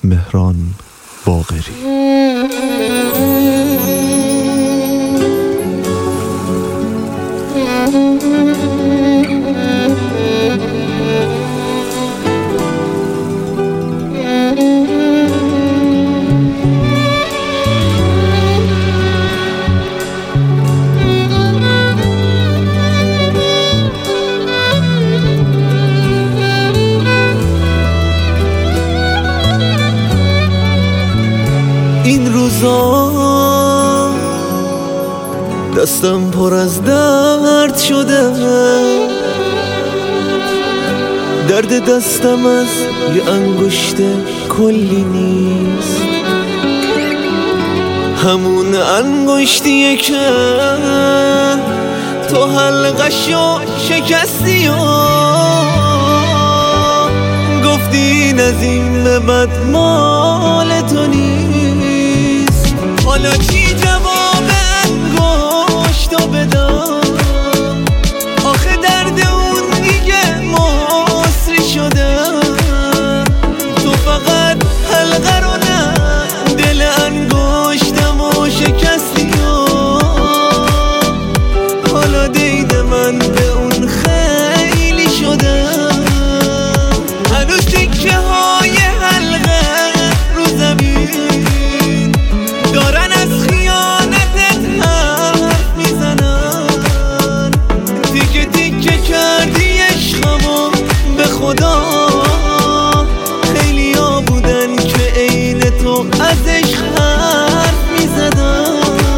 مهران باقری. این روزا دستم پر از درد شده، درد دستم از یه انگشت کلی نیست، همون انگشتیه که تو حلقشو شکستی و گفتی این از این به بعد مال تو نیست. حالا چی جواب انگشتو بدم؟ آخه درد اون دیگه مصری شده، تو فقط حلقه رو نه دل انگشتمو شکستی و حالا دید من به اون خیلی شده، هنوز تکه های حلقه رو زمین دارن از خیانتت حرف میزنن، تیکه تیکه کردی عشقمو به خدا، خیلی ها بودن که عین تو از عشق حرف میزدن.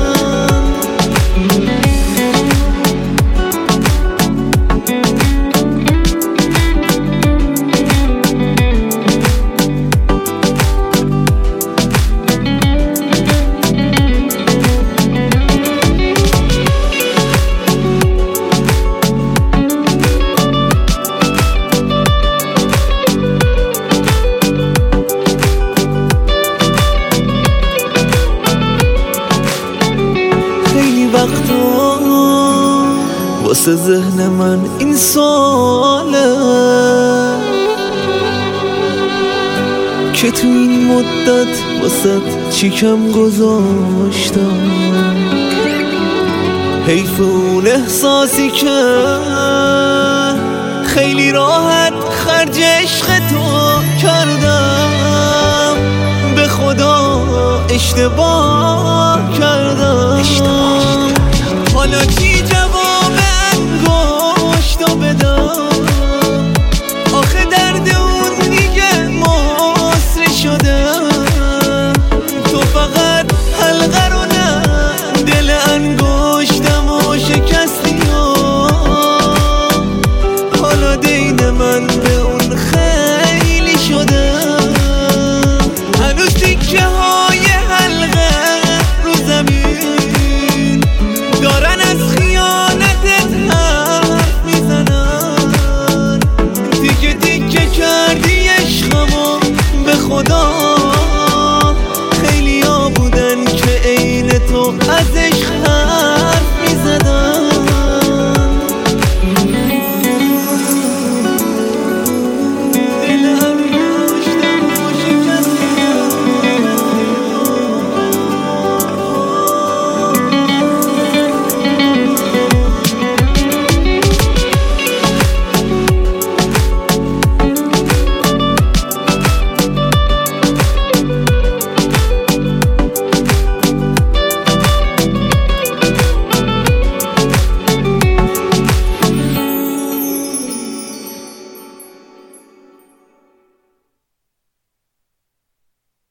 وقتا واسه ذهن من این سواله که تو این مدت واسه چی کم گذاشتم، حیف اون احساسی که خیلی راحت خرج عشق تو کردم، به خدا اشتباه کردم. حالا چی